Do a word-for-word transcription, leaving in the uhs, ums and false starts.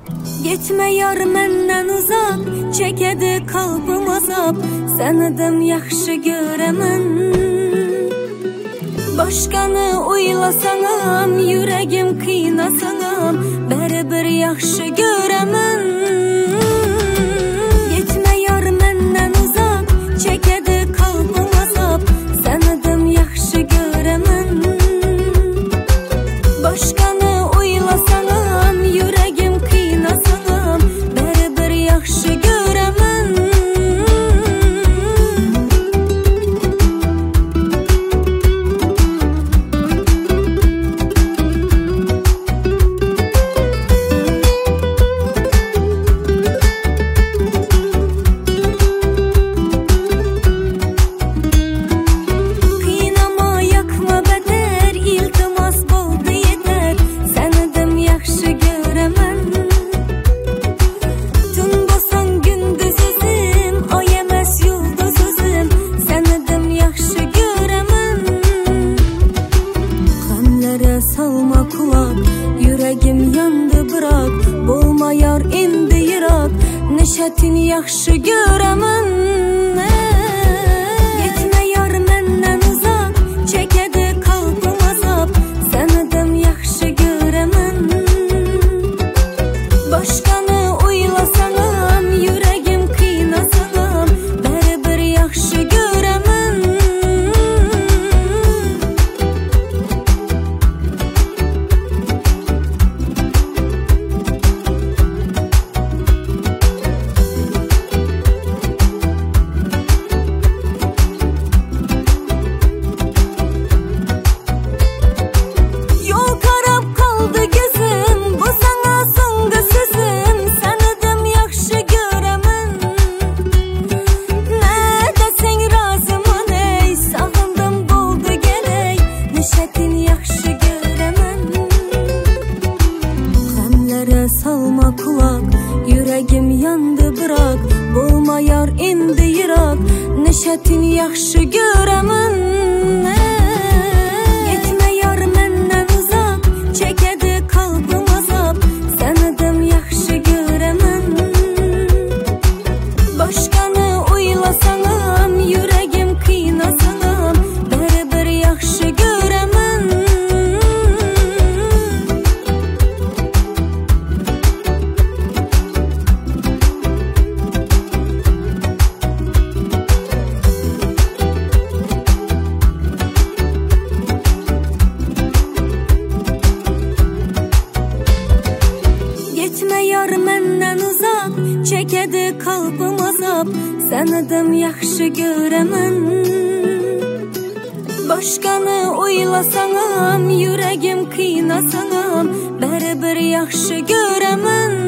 Getme yar menden uzak, çekedi kalbim azap. Senidim yaxşı göremen. Başkanı uylasanam, yüreğim kıynasanam, beri yaxşı göremen. Getme yar menden uzak, çekedi kalbim azap. Senidim yaxşı göremen. Başkanı uylasanam, yüreğim kıynasanam, beri yaxşı göremen. Salma kulak, yüreğim yandı bırak. Bolma yar indi yırak, neşetin yaxşı göremen. Getme yar menden uzak, çekedi kalbim azap. Senidim yaxşı göremen. Başkanı uylasanam, yüreğim kıynasanam, beri yaxşı göremen. Salma kulak, yüreğim yandı bırak. Bolma yar indi yırak, neşetin yaxşı göremen. Getme yar menden uzak, çekedi kalbim azap. Senidim yaxşı göremen. Başkanı uylasanam, yüreğim kıynasanam, beri yaxşı göremen. Getme yar menden uzak, çekedi kalbim azap. Senidim yaxşı göremen. Başkanı uylasanam, yüreğim kıynasanam, beri yaxşı göremen.